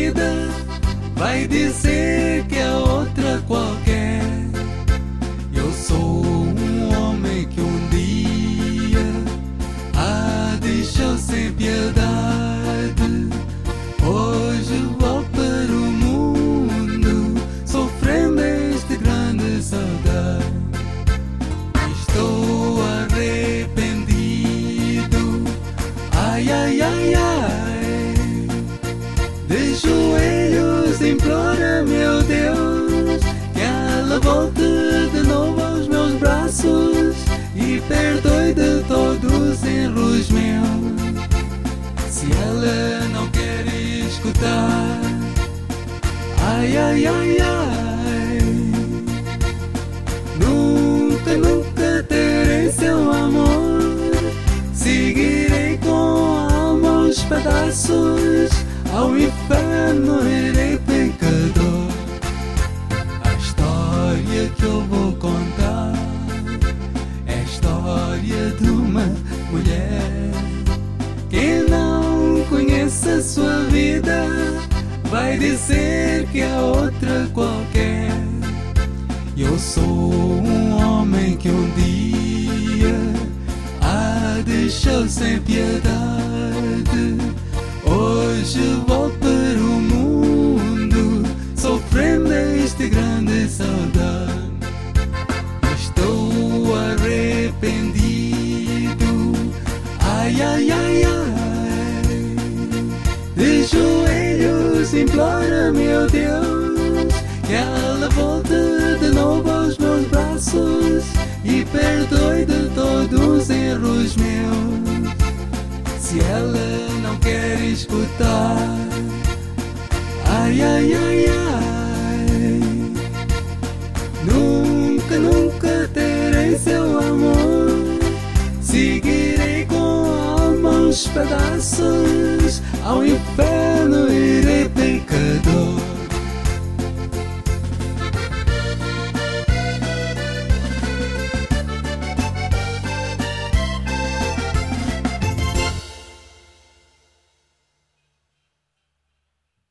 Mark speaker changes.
Speaker 1: vida, vai dizer que é outra qualquer. Eu sou um homem que um dia deixou sem piedade. Hoje vou para o mundo sofrendo este grande saudade. Estou arrependido, ai, ai, ai, ai. De joelhos implora, meu Deus, que ela volte de novo aos meus braços e perdoe de todos os erros meus. Se ela não quer escutar, ai, ai, ai, ai, nunca, nunca terei seu amor. Seguirei com a alma aos pedaços, ao inferno irei pecador. A história que eu vou contar é a história de uma mulher que não conhece a sua vida, vai dizer que é outra qualquer. Eu sou um homem que um dia deixou sem piedade. Hoje vou para o mundo sofrendo este grande saudade. Estou arrependido, ai, ai, ai, ai. De joelhos implora, meu Deus, que ela volte de novo aos meus braços e perdoe de todos os erros meus. Se ela não quer escutar, ai, ai, ai, ai, nunca, nunca terei seu amor. Seguirei com a alma aos pedaços, ao inferno irei pecador.